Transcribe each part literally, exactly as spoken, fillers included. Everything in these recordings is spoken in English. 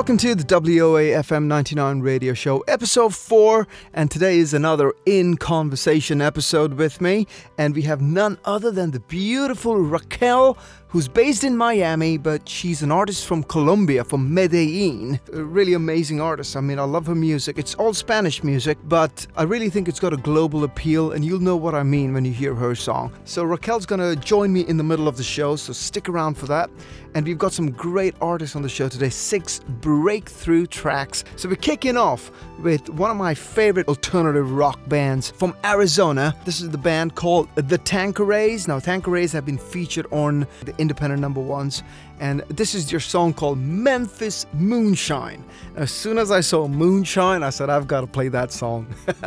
Welcome to the W O A F M ninety-nine radio show, episode four, and today is another In Conversation episode with me, and we have none other than the beautiful Raquel, who's based in Miami, but she's an artist from Colombia, from Medellin. A really amazing artist. I mean, I love her music. It's all Spanish music, but I really think it's got a global appeal, and you'll know what I mean when you hear her song. So Raquel's gonna join me in the middle of the show, so stick around for that. And we've got some great artists on the show today, six breakthrough tracks. So we're kicking off with one of my favorite alternative rock bands from Arizona. This is the band called The Tanquerays. Now, Tanquerays have been featured on the independent number ones, and this is your song called Memphis Moonshine. As soon as I saw Moonshine, I said, I've got to play that song.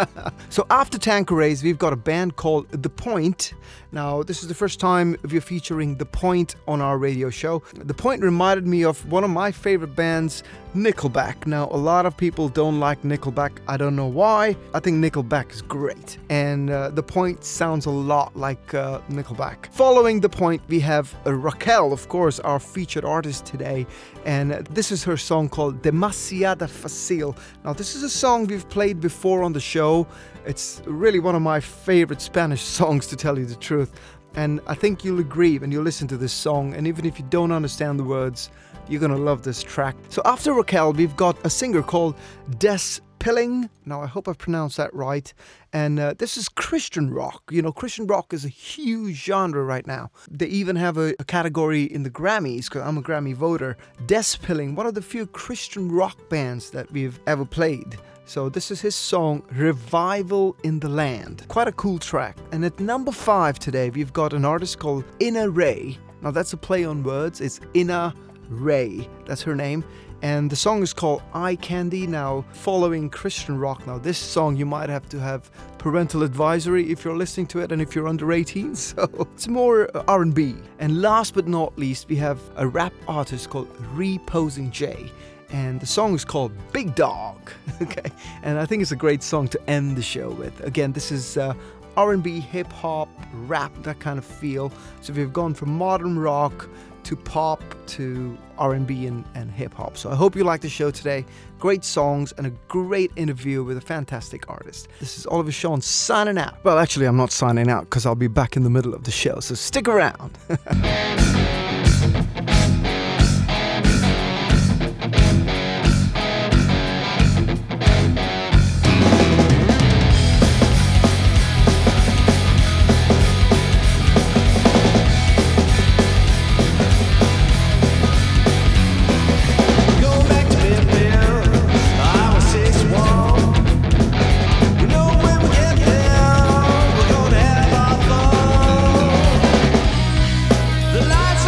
So after Tanquerays, we've got a band called The Point. Now, this is the first time we're featuring The Point on our radio show. The Point reminded me of one of my favorite bands, Nickelback. Now, a lot of people don't like Nickelback. I don't know why. I think Nickelback is great. And uh, The Point sounds a lot like uh, Nickelback. Following The Point, we have uh, Raquel, of course, our featured artist today. And uh, this is her song called Demasiada Fácil. Now, this is a song we've played before on the show. It's really one of my favorite Spanish songs, to tell you the truth. And I think you'll agree when you listen to this song. And even if you don't understand the words, you're going to love this track. So after Raquel, we've got a singer called Des Pilling. Now, I hope I've pronounced that right. And uh, this is Christian rock. You know, Christian rock is a huge genre right now. They even have a, a category in the Grammys, because I'm a Grammy voter. Des Pilling, one of the few Christian rock bands that we've ever played. So this is his song, Revival in the Land. Quite a cool track. And at number five today, we've got an artist called Ina Ray. Now, that's a play on words. It's Ina Ray. That's her name. And the song is called Eye Candy. Now, following Christian rock, now this song you might have to have parental advisory if you're listening to it and if you're under eighteen. So it's more R and B. And last but not least, we have a rap artist called Reposing J. And the song is called Big Dog. Okay, and I think it's a great song to end the show with. Again, this is uh, R and B, hip-hop, rap, that kind of feel. So we've gone from modern rock to pop to R and B and, and hip-hop. So I hope you like the show today. Great songs and a great interview with a fantastic artist. This is Oliver Sean signing out. Well, actually, I'm not signing out because I'll be back in the middle of the show. So stick around. The lights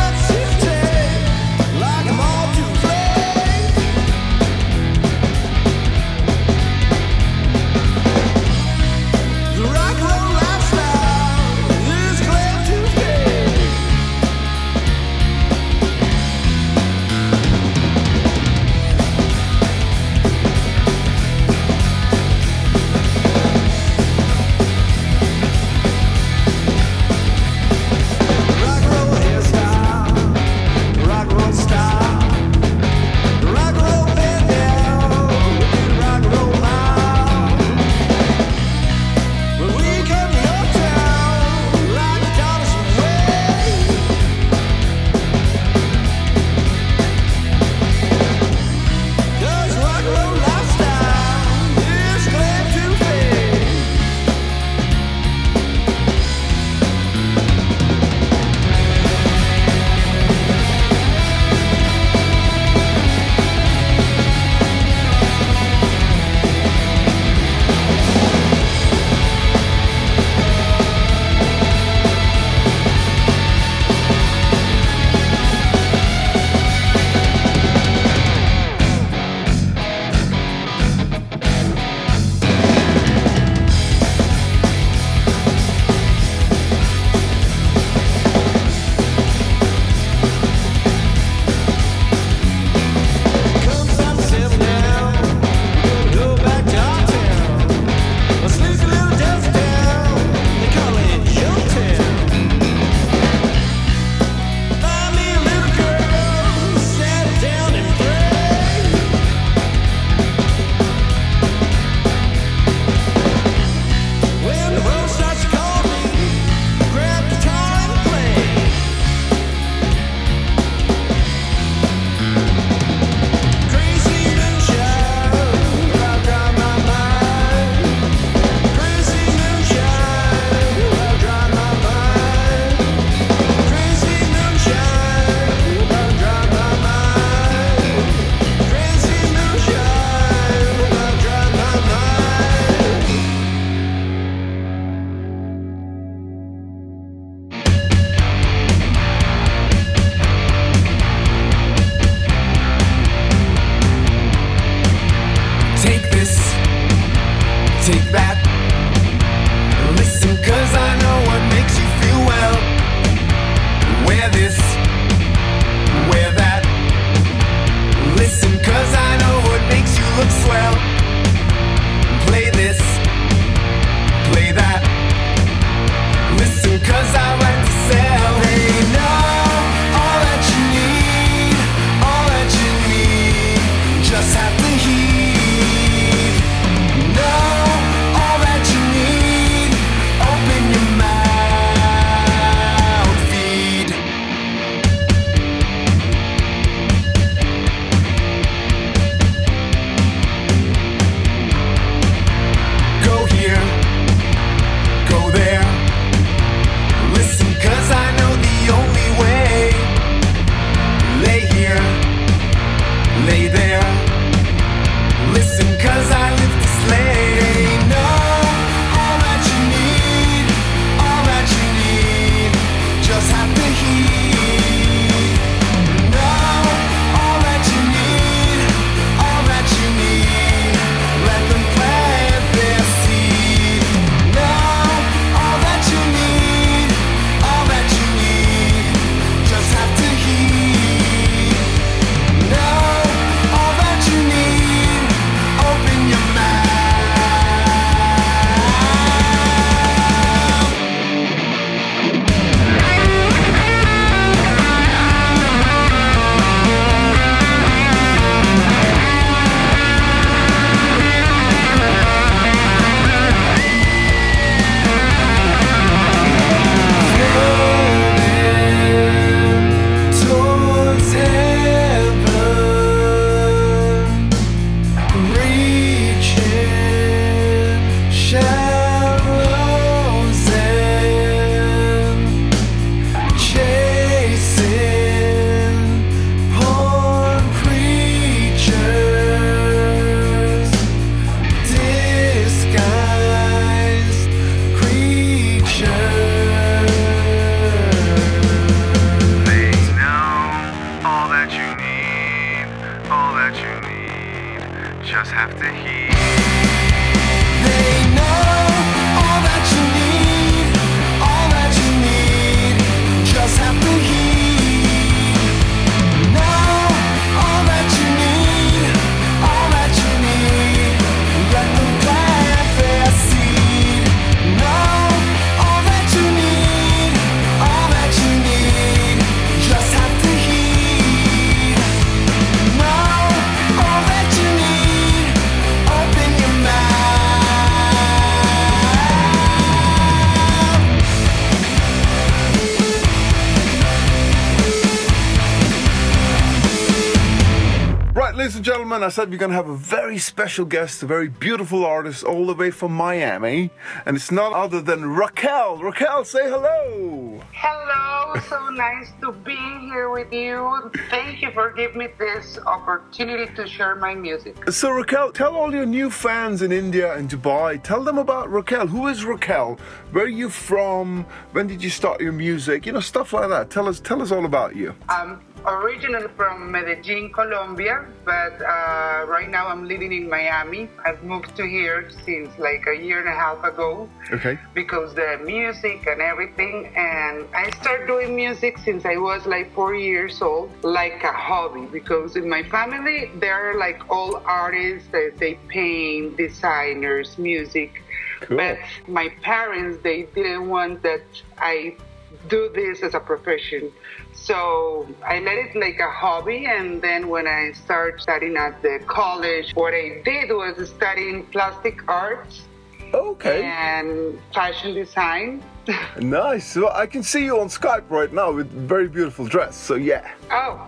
Take that. Listen, cause I know what makes you feel well. Wear this, wear that. Listen, cause I know what makes you look swell. Play this, play that. Listen, cause I like to sell. They know all that you need, all that you need. Just have to heed. Know all that you need. Open your mouth, feed. Go here, go there. Listen, cause I know the only way. Lay here, lay there. Listen, cause I live to slay. They know all that you need, all that you need. Just have to heed. Know all that you need, all that you need. Let them plant their seed. Know all that you need, all that you need. Just have to heed. Know all that you need. Open your mouth. Towards heaven, reaching shallows and chasing porn creatures, disguised creatures. They know all that you need, all that you need. Just have to heed. They know all that you need, all that you need. Just have to heed. Know all that you need, all that you need. Let them plant their seed. Know all that you need, all that you need. Just have to heed. Know all that you need. Open your mouth. Right, ladies and gentlemen, I said we're going to have a very special guest, a very beautiful artist all the way from Miami. And it's none other than Raquel. Raquel, say hello. Hello, so nice to be here with you. Thank you for giving me this opportunity to share my music. So Raquel, tell all your new fans in India and Dubai, tell them about Raquel. Who is Raquel? Where are you from? When did you start your music? You know, stuff like that. Tell us, tell us all about you. I'm originally from Medellin, Colombia, but uh, right now I'm living in Miami. I've moved to here since like a year and a half ago. Okay. Because the music and everything, and I started doing music since I was like four years old, like a hobby, because in my family they're like all artists, they, they paint, designers, music. Cool. But my parents, they didn't want that I do this as a profession. So I let it like a hobby, and then when I started studying at the college, what I did was studying plastic arts Okay. and fashion design. Nice. So I can see you on Skype right now with a very beautiful dress. So yeah. Oh,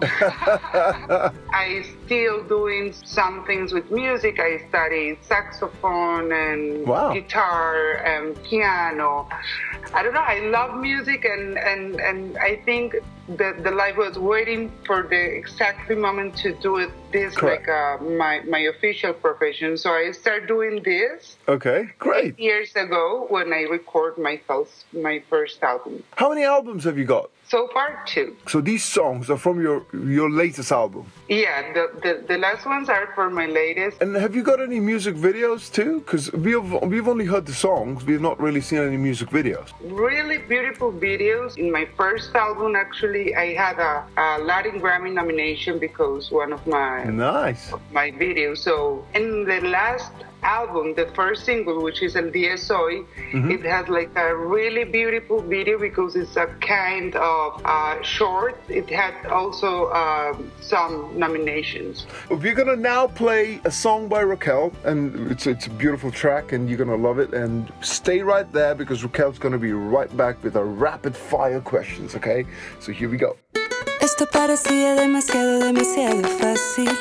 I still doing some things with music. I studied saxophone and Wow. guitar and piano. I don't know. I love music, and, and, and I think that the life was waiting for the exact moment to do it. This Correct. like uh, my my official profession. So I started doing this Okay. Great. eight years ago when I recorded my first my first album. How many albums have you got? So far, two. So these songs are from your your latest album. Yeah, the, the, the last ones are for my latest. And have you got any music videos too? Because we've we've only heard the songs. We've not really seen any music videos. Really beautiful videos. In my first album, actually, I had a, a Latin Grammy nomination because one of my Nice. my videos. So in the last album, the first single, which is El Día es Hoy, mm-hmm. it has like a really beautiful video because it's a kind of uh, short. It had also um, some nominations. We're gonna now play a song by Raquel, and it's it's a beautiful track, and you're gonna love it. And stay right there because Raquel's gonna be right back with our rapid fire questions. Okay, so here we go. Esto parecía demasiado, demasiado fácil.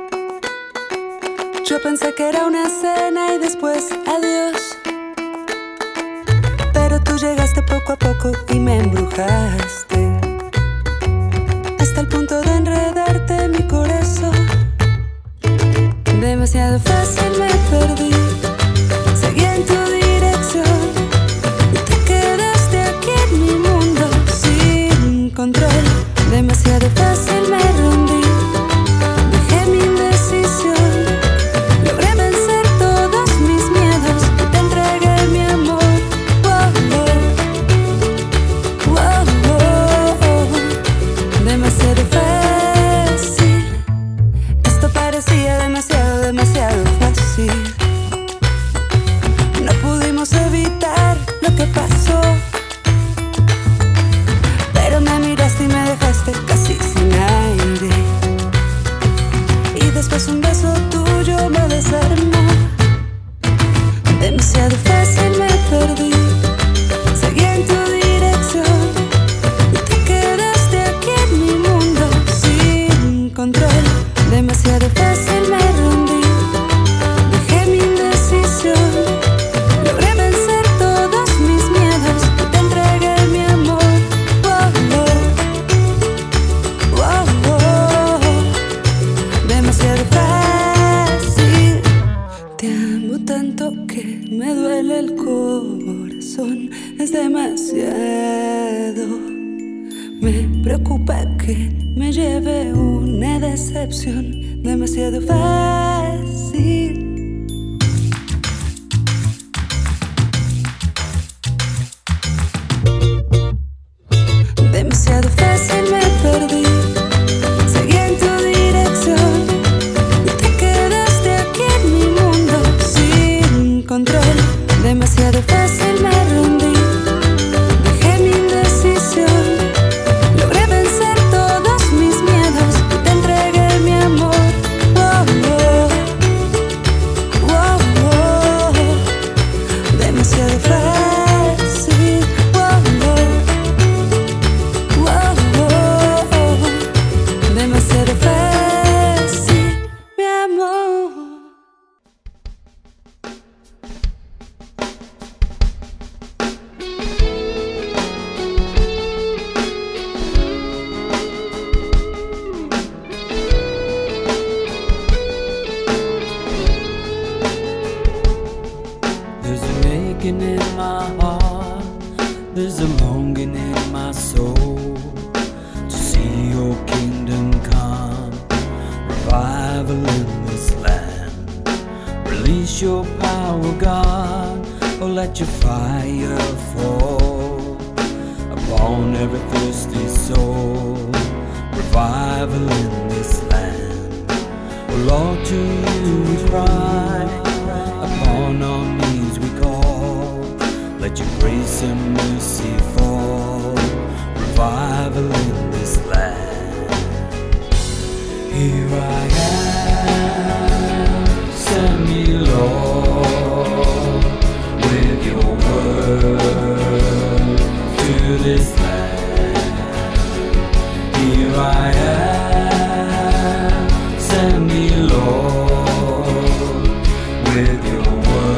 Yo pensé que era una cena y después adiós. Pero tú llegaste poco a poco y me embrujaste, hasta el punto de enredarte mi corazón. Demasiado fácil me perdí, seguí en tu dirección y te quedaste aquí en mi mundo sin control. Demasiado fácil me rundí, dejé mi indecisión, logré vencer todos mis miedos y te entregué mi amor. Wow, wow, wow, wow. Demasiado fácil, esto parecía demasiado, demasiado fácil. No pudimos evitar lo que pasó, pero me miraste y me dejaste casi sin aire. Y después un beso tuyo me desarmó. Demasiado fácil me perdí, seguí en tu dirección y te quedaste aquí en mi mundo sin control. Demasiado fácil me rundí, dejé mi indecisión, logré vencer todos mis miedos y te entregué mi amor. Wow, wow, wow. Demasiado fácil. Te amo tanto que me duele el corazón. Es demasiado. Me preocupa que me lleve una decepción. Demasiado fácil. Demasiado fácil me perdí, seguí en tu dirección y te quedaste aquí en mi mundo sin control. Demasiado fácil me rundí, dejé mi indecisión, logré vencer todos mis miedos y te entregué mi amor. Wow, wow, wow, wow. Demasiado fácil. Wow, wow. Wow, wow, demasiado fácil, mi amor. There's a aching in my heart, there's a longing in my soul to see your kingdom come, revival in this land. Release your power, God, or let your fire fall upon every thirsty soul. Revival in this land. Oh Lord, to you we cry, upon our knees we call. Let your grace and mercy fall. Revival in this land. Here I am, send me Lord, with your word to this land. Here I am, send me Lord, with your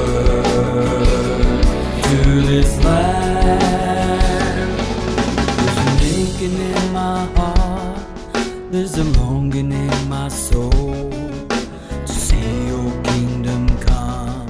word to this land. There's an aching in my heart, there's a longing in my soul to see your kingdom come,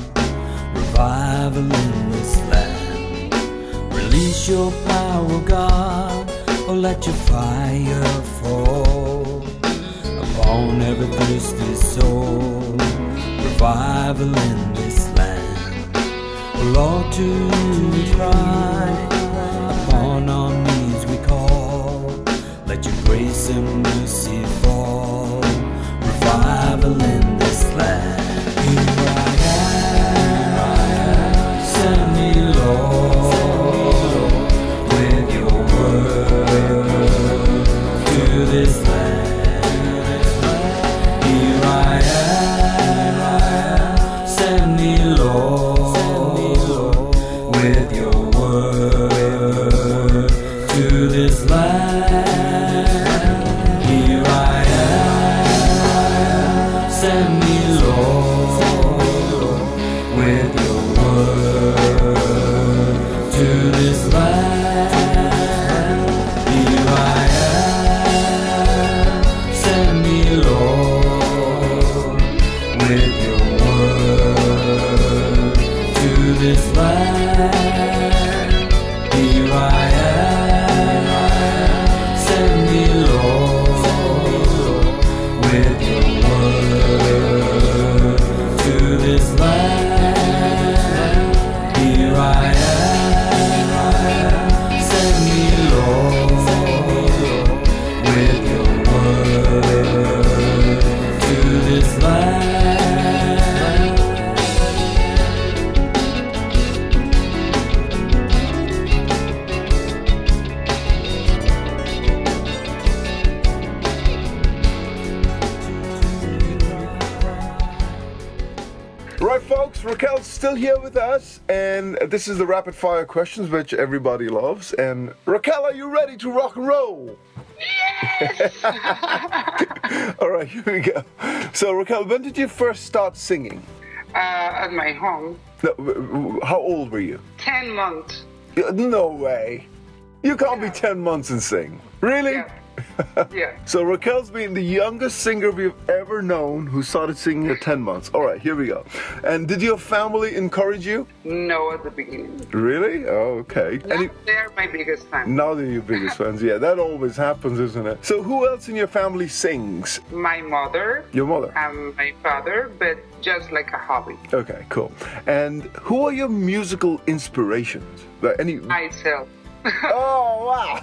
revival in this land. Release your power, God, or or let your fire fall upon every thirsty soul. Revival in this land, oh Lord, to cry upon our knees we call. Let your grace and mercy fall. Revival in this land. Here I am, send me, Lord, with your word to this land. Here I am, send me, Lord, with your word to this land. Here I am, send me, Lord, with your word to this land. Here I am, send me, Lord, with your word to this land. Here I am, send me, Lord, with your word to this land. Here I am, send me, Lord, with your word to this land. Right, folks, Raquel's still here with us, and this is the rapid fire questions, which everybody loves. And Raquel, are you ready to rock and roll? Yes. All right, here we go. So, Raquel, when did you first start singing? uh, at my home. No, w- w- how old were you? Ten months. Yeah, No way. You can't be ten months and sing. Really? Yeah. Yeah. So Raquel's been the youngest singer we've ever known who started singing at ten months. All right, here we go. And did your family encourage you? No, at the beginning. Really? Oh, okay. Now Any- they're my biggest fan. now they're your biggest fans. Yeah, that always happens, isn't it? So who else in your family sings? My mother Your mother. and my father, but just like a hobby. Okay, cool. And who are your musical inspirations? Like any? Myself. Oh wow!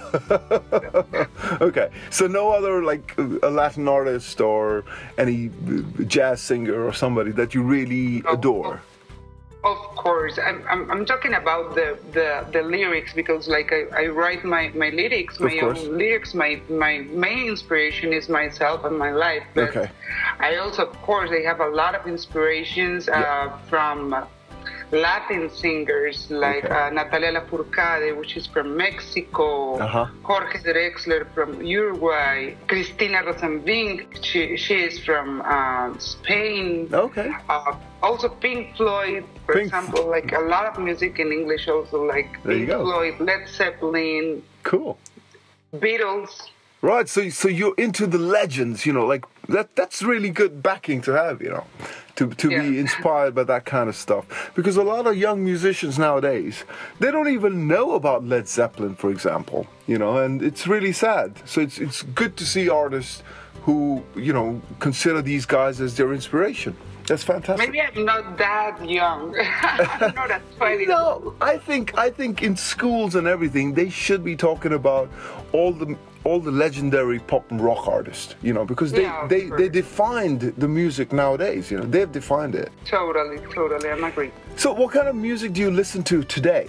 Okay, so no other like a Latin artist or any jazz singer or somebody that you really No. adore. Of course, I'm, I'm, I'm talking about the, the, the lyrics because like I, I write my, my lyrics, Of my course. own lyrics. My, my main inspiration is myself and my life. But Okay. I also, of course, I have a lot of inspirations uh, Yeah. from Latin singers like Okay. uh, Natalia Lafourcade, which is from Mexico, Uh-huh. Jorge Drexler from Uruguay, Cristina Rosenving, she, she is from uh, Spain. Okay. Uh, also Pink Floyd, for Pink- example, like a lot of music in English also, like There you Pink go. Floyd, Led Zeppelin, Cool. Beatles. Right, so so you're into the legends, you know, like that. That's really good backing to have, you know, to to be Yeah. inspired by that kind of stuff. Because a lot of young musicians nowadays, they don't even know about Led Zeppelin, for example, you know, and it's really sad. So it's it's good to see artists who, you know, consider these guys as their inspiration. That's fantastic. Maybe I'm not that young. I'm not at twenty. No, I think I think in schools and everything they should be talking about all the all the legendary pop and rock artists, you know, because they Yeah, of they, they course. defined the music nowadays, you know, they've defined it. Totally, totally, I'm agree. So what kind of music do you listen to today?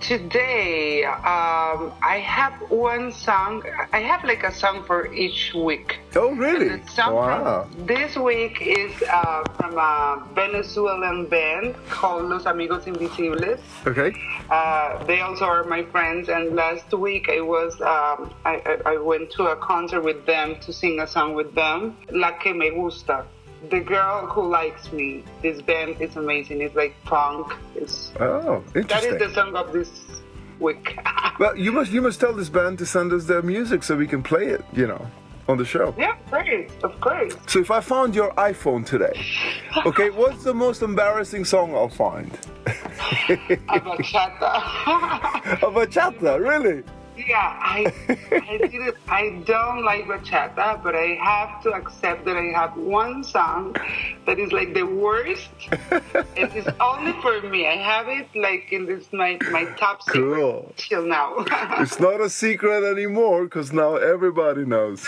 Today, um, I have one song. I have like a song for each week. Oh really? And the song Wow. from this week is uh, from a Venezuelan band called Los Amigos Invisibles. Okay. Uh, they also are my friends, and last week I was um, I, I, I went to a concert with them to sing a song with them, La Que Me Gusta. The Girl Who Likes Me. This band is amazing. It's like punk. It's Oh, that interesting. is the song of this week. Well, you must you must tell this band to send us their music so we can play it, you know, on the show. Yeah, great, of course. So if I found your iPhone today, okay, what's the most embarrassing song I'll find? A bachata. A bachata, really? Yeah, I, I didn't. I don't like bachata, but I have to accept that I have one song that is like the worst. It is only for me. I have it like in this my my top secret Cool. till now. It's not a secret anymore because now everybody knows.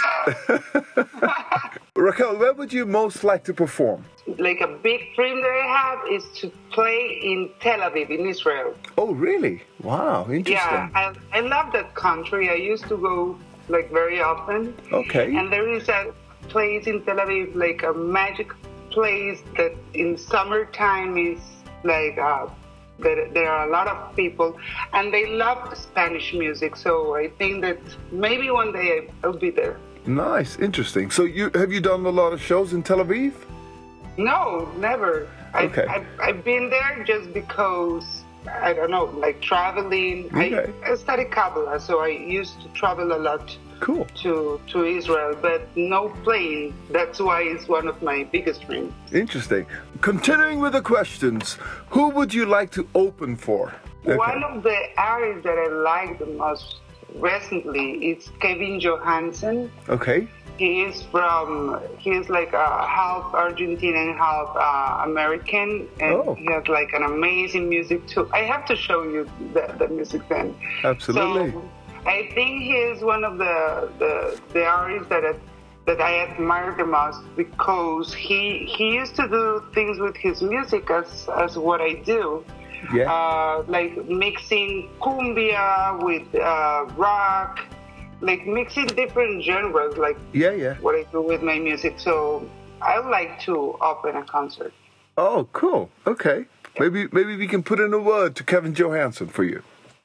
Raquel, where would you most like to perform? Like a big dream that I have is to play in Tel Aviv, in Israel. Oh, really? Wow, interesting. Yeah, I, I love that country. I used to go like very often. Okay. And there is a place in Tel Aviv, like a magic place that in summertime is like, uh, there, there are a lot of people and they love Spanish music. So I think that maybe one day I'll be there. Nice, interesting. So you have you done a lot of shows in Tel Aviv? No, never. Okay. I, I've, I've been there just because, I don't know, like traveling. Okay. I, I studied Kabbalah, so I used to travel a lot Cool. to, to Israel, but no playing. That's why it's one of my biggest dreams. Interesting. Continuing with the questions, who would you like to open for? One of the artists that I like the most recently is Kevin Johansen. Okay. He is from, he is like a half Argentinian, half uh, American, and Oh. he has like an amazing music too. I have to show you the, the music then. Absolutely. So I think he is one of the, the, the artists that I, that I admire the most because he he used to do things with his music as, as what I do. Yeah. Uh, like mixing cumbia with uh, rock, like mixing different genres, like Yeah, yeah. what I do with my music. So I would like to open a concert. Oh, cool. Okay. Maybe maybe we can put in a word to Kevin Johansen for you.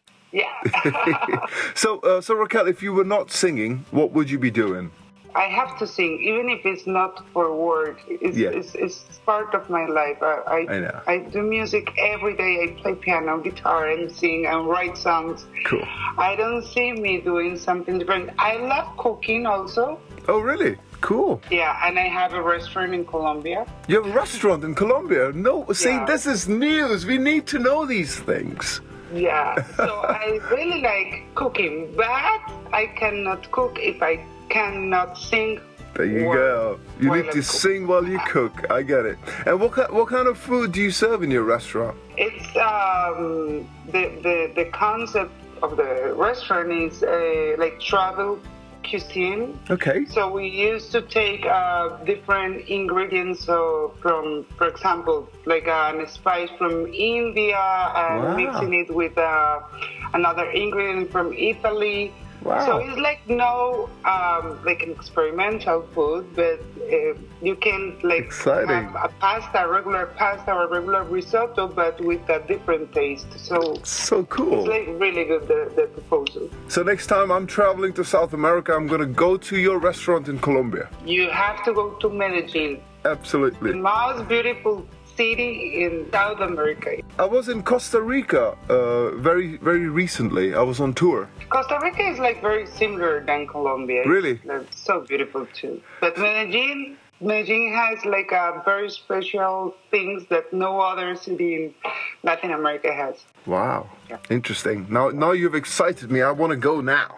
Yeah. So, uh, so Raquel, if you were not singing, what would you be doing? I have to sing, even if it's not for work. It's, Yeah. it's, it's part of my life. I, I, I know. I do music every day. I play piano, guitar, and sing and write songs. Cool. I don't see me doing something different. I love cooking also. Oh, really? Cool. Yeah, and I have a restaurant in Colombia. You have a restaurant in Colombia. No, see, Yeah. this is news. We need to know these things. Yeah, so I really like cooking, but I cannot cook if I cannot sing. There you while- go. You while need I to cook. sing while you cook. I get it. And what kind, what kind of food do you serve in your restaurant? It's um, the, the the concept of the restaurant is uh, like travel cuisine. Okay. So we used to take uh, different ingredients so from, for example, like a spice from India and Wow. mixing it with uh, another ingredient from Italy. Wow. So it's like no um, like an experimental food, but uh, you can like Exciting. have a pasta, regular pasta or regular risotto, but with a different taste. So So it's cool. like really good the, the proposal. So next time I'm traveling to South America, I'm going to go to your restaurant in Colombia. You have to go to Medellin, the Absolutely. most beautiful city in South America. I was in Costa Rica uh, very, very recently. I was on tour. Costa Rica is like very similar than Colombia. It's, Really? like, so beautiful too. But Medellin, Medellin has like a very special things that no other city in Latin America has. Wow. Interesting. Now, now you've excited me. I want to go now.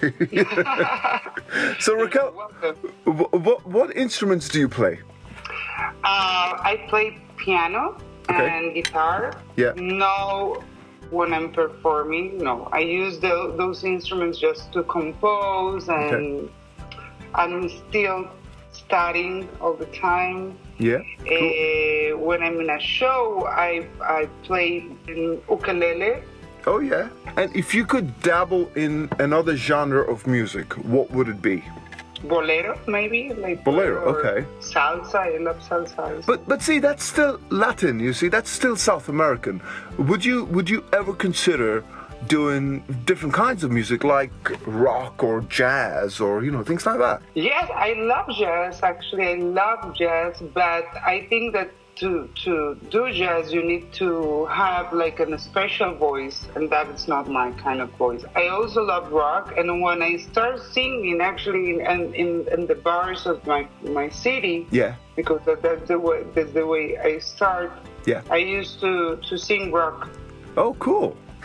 So Raquel, Welcome. wh- what what instruments do you play? Uh, I play piano Okay. and guitar. Yeah. No, when I'm performing, no. I use the, those instruments just to compose, and Okay. I'm still studying all the time. Yeah. Cool. Uh, when I'm in a show, I I play in ukulele. Oh yeah. And if you could dabble in another genre of music, what would it be? Bolero, maybe like Bolero, or okay. Salsa, I love salsa. But but see, that's still Latin. You see, that's still South American. Would you would you ever consider doing different kinds of music like rock or jazz or you know things like that? Yes, I love jazz. Actually, I love jazz, but I think that to to do jazz, you need to have like a special voice, and that is not my kind of voice. I also love rock, and when I start singing, actually, in in, in the bars of my my city, Yeah. because that, that's the way that's the way I start. Yeah. I used to to sing rock. Oh, cool.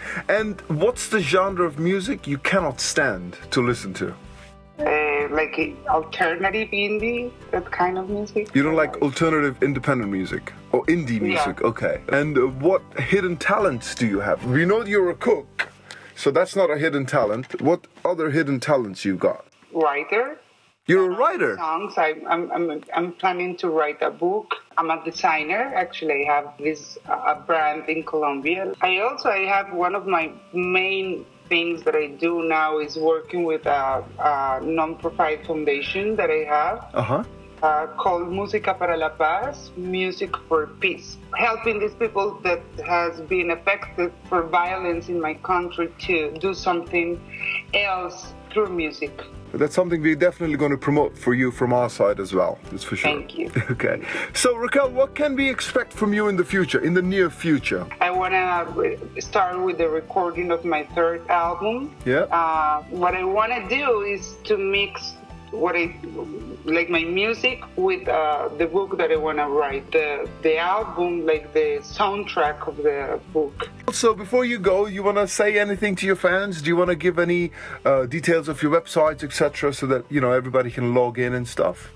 And what's the genre of music you cannot stand to listen to? Uh, like alternative indie, that kind of music. You don't like alternative independent music? Or indie music, Yeah. okay. And uh, what hidden talents do you have? We know you're a cook, so that's not a hidden talent. What other hidden talents you got? Writer. You're a writer. Songs. I, I'm, I'm, I'm planning to write a book. I'm a designer. Actually, I have this uh, a brand in Colombia. I also I have one of my main things that I do now is working with a, a non-profit foundation that I have. Uh-huh. Uh, called Música para la Paz, Music for Peace, helping these people that has been affected for violence in my country to do something else through music. That's something we're definitely going to promote for you from our side as well. That's for sure. Thank you. Okay. So, Raquel, what can we expect from you in the future, in the near future? I want to start with the recording of my third album. Yeah. Uh, what I want to do is to mix what I like my music with uh, the book that I want to write. The the album, like the soundtrack of the book. So before you go, you want to say anything to your fans? Do you want to give any uh, details of your websites, et cetera, so that you know everybody can log in and stuff?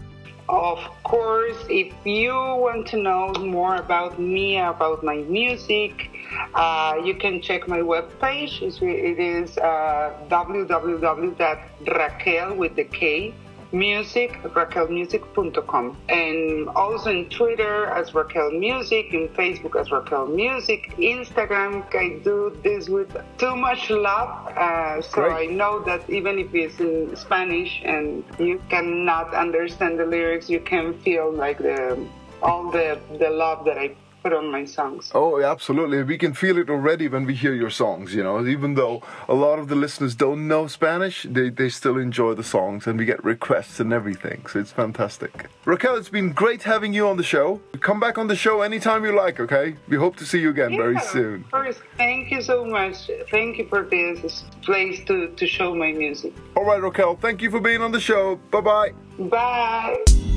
Of course, if you want to know more about me, about my music, uh, you can check my webpage. It is uh, w w w dot raquel with the K music raquel music dot com, and also in Twitter as Raquel Music, in Facebook as Raquel Music, Instagram. I do this with too much love, uh, so Great. I know that even if it's in Spanish and you cannot understand the lyrics, you can feel like the all the the love that I put on my songs. Oh, absolutely. We can feel it already when we hear your songs, you know. Even though a lot of the listeners don't know Spanish, they, they still enjoy the songs and we get requests and everything. So it's fantastic. Raquel, it's been great having you on the show. Come back on the show anytime you like, okay? We hope to see you again very Yeah, soon. First, thank you so much. Thank you for this place to, to show my music. All right, Raquel, thank you for being on the show. Bye-bye. Bye.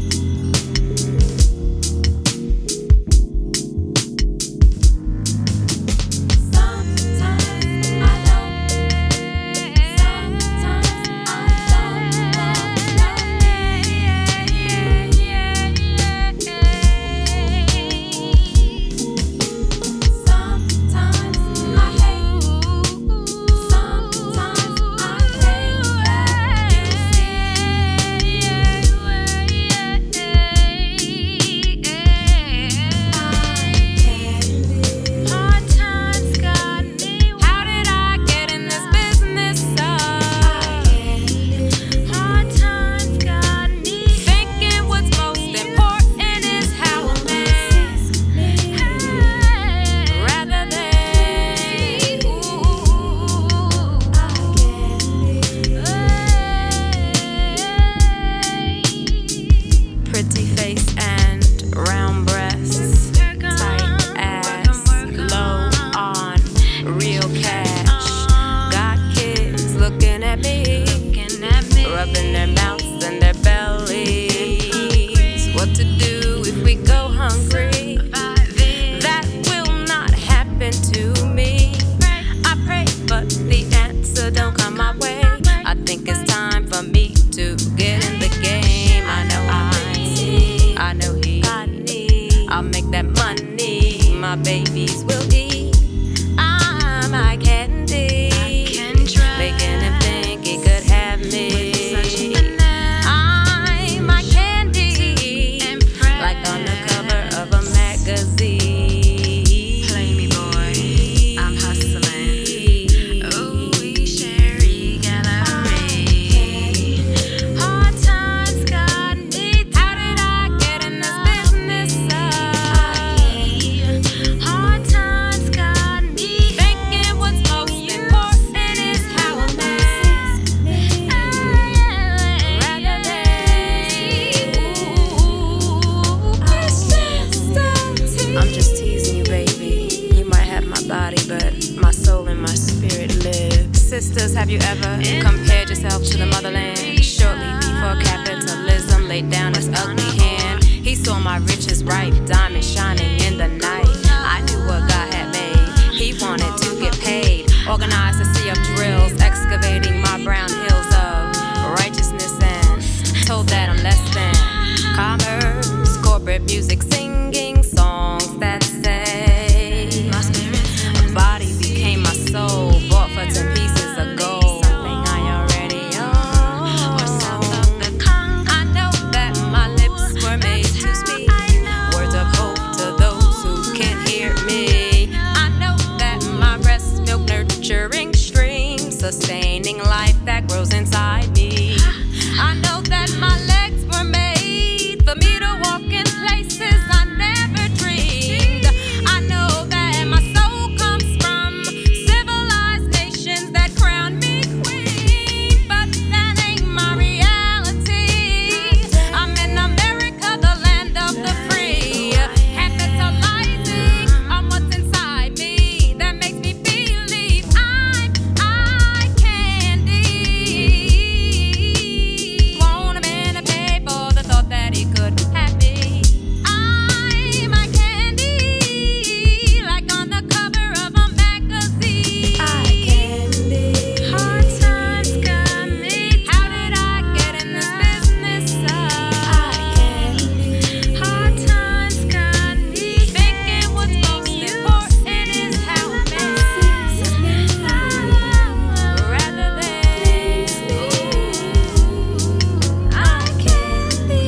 Sisters, have you ever compared yourself to the motherland? Shortly before capitalism laid down its ugly hand, he saw my riches ripe, diamonds shining in the night. I knew what God had made. He wanted to get paid. organized a sea of drills, excavating my brown hills of righteousness, and told that I'm less than commerce, corporate music, singing songs that say my spirit, body became my soul, bought for ten pieces of gold. Something I already own. Or south of the Congo. I know that my lips were made to speak words of hope to those who can't hear me. I know that my breast milk nurturing streams, sustaining life that grows inside me. I know that my legs were made for me to walk in places I never dreamed. I know that my soul comes from civilized nations that crown me queen, but that ain't my reality. I'm in America, the land of the free, capitalizing on what's inside me that makes me believe I'm eye candy. Want a man to pay for the thought that he could have me. I'm eye candy, like on the cover of a magazine. Eye candy. Hard times got me. How did I get in this business? Eye candy. Hard times got me. Thinking what's most important is how it makes me rather than eye candy.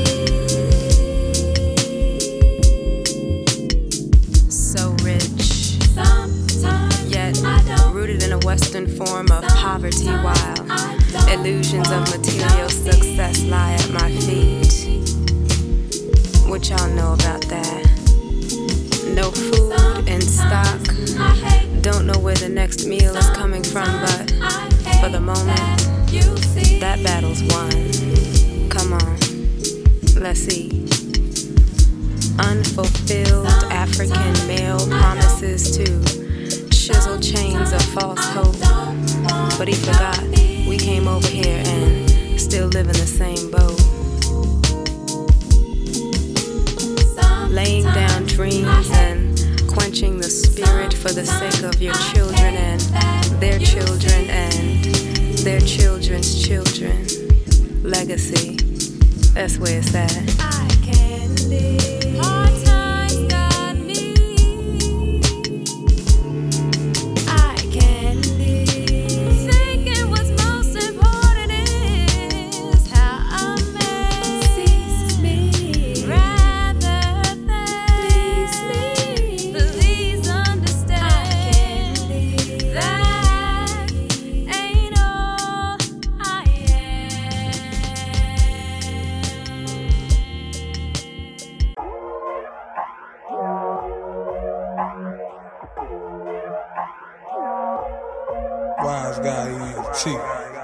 So rich, yet rooted in a Western form of poverty, while illusions of material success lie at my feet. What y'all know about that? No food in stock. Don't know where the next meal is coming from, but for the moment, that battle's won. Come on, let's see. Unfulfilled African male promises to chisel chains of false hope. But he forgot we came over here and still live in the same boat. Laying down dreams and quenching the spirit for the sake of your children and their children and their children's children. Legacy, that's where it's at. I can't live. Hard times got me. I can't live. Thinking what's most important is how a man sees me rather than please me. Please understand I can't live. That ain't all I am. Wise guy is T.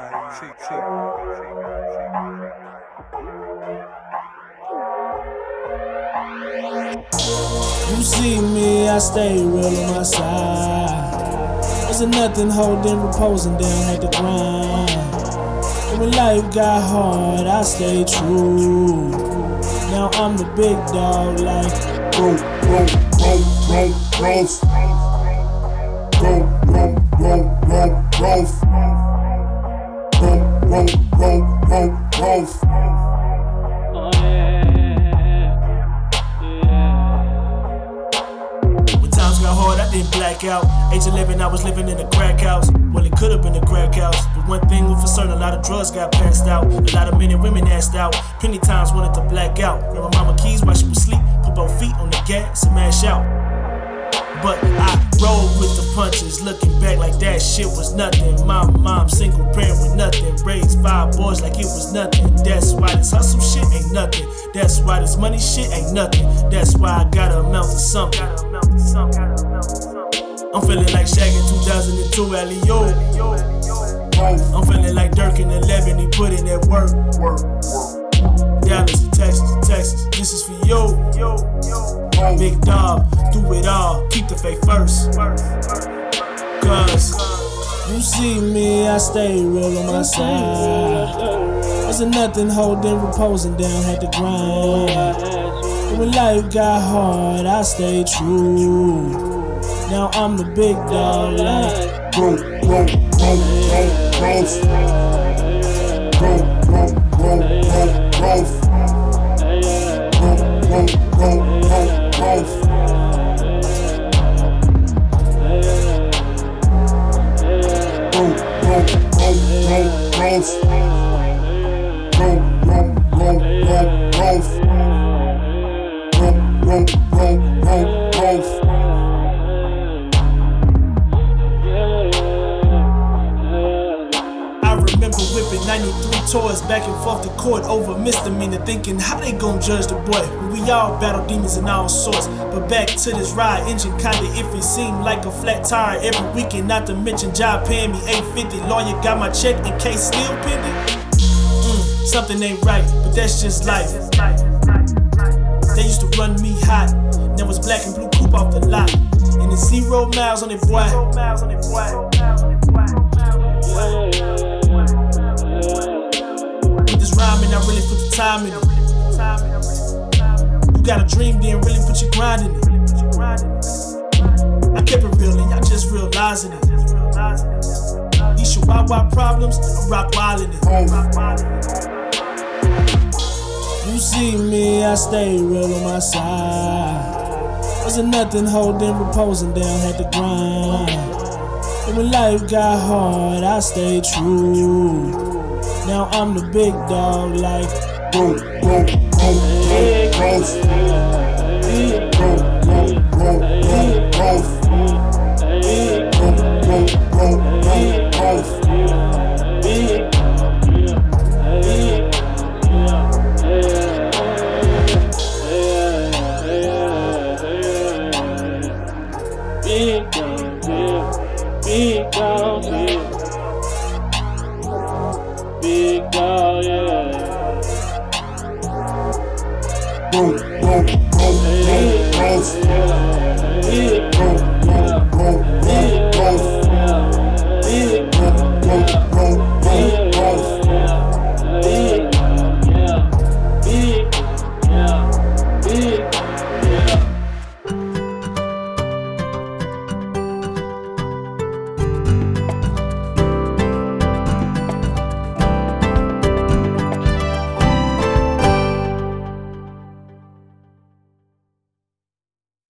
You see me, I stay real on my side. Wasn't nothing holding, reposing down at the grind. And when life got hard, I stayed true. Now I'm the big dog, like Grow, grow, grow, grow, growth. Grow, grow, grow, grow, growth. Grow, grow, grow, grow, growth. when times got hard, I didn't black out. Age eleven, I was living in a crack house. Well, it could have been a crack house, but one thing was for certain, a lot of drugs got passed out. A lot of men and women asked out. Plenty times wanted to black out. Grab my mama keys while she was asleep. Put both feet on the gas and mash out. But I rolled with the punches, looking back like that shit was nothing. My mom, single parent with nothing, raised five boys like it was nothing. That's why this hustle shit ain't nothing. That's why this money shit ain't nothing. That's why I gotta amount to something. I'm feeling like Shaq in two thousand two, Alley-O. I'm feeling like Dirk in eleven, he put in that work. Dallas, Texas, Texas, this is for you. Big dog, do it all, keep the faith first. Cause you see me, I stay real on my side. Wasn't nothing holding, reposing down, had to grind. And when life got hard, I stayed true. Now I'm the big dog. Like Go, go, go, go, growth. Go, go, go, go, growth. Go, go, go, go, growth. Go, go, go, go, growth. Go, go, go, go, growth. Go, go, go, go, growth. I remember whipping ninety-three toys back and forth to court over misdemeanor, thinking how they gon' judge the boy when we all battle demons in all sorts. But back to this ride, engine kinda iffy, seemed like a flat tire every weekend. Not to mention job paying me eight fifty. Lawyer got my check in case still pending. Mm, something ain't right, but that's just life. They used to run me hot, then was black and blue coupe off the lot, and it's zero miles on it, boy. With this rhyming, I really put the time in it. You got a dream, then really put your grind in it. I kept it real and y'all just realizing it. These chihuahua problems, I'm rock wildin' it. You see me, I stay real on my side. Wasn't nothing holding, reposing down, had to grind. And when life got hard, I stayed true. Now I'm the big dog, like Go, go, go, go, growth. Go, go, go, go, growth. Go, go, go, go, growth. Big dog, yeah. Big dog, yeah. Big dog, yeah. Go, go, go, go, growth. Go,